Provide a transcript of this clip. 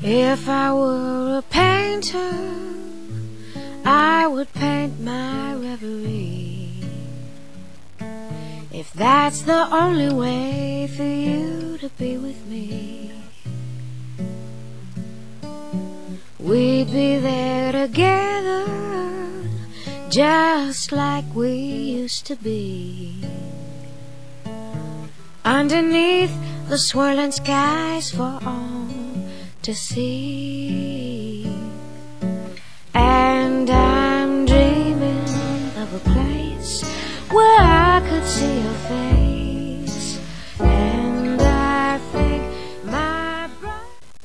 If I were a painter, I would paint my reverie. If that's the only way for you to be with me, we'd be there together, just like we used to be. Underneath the swirling skies for all to see.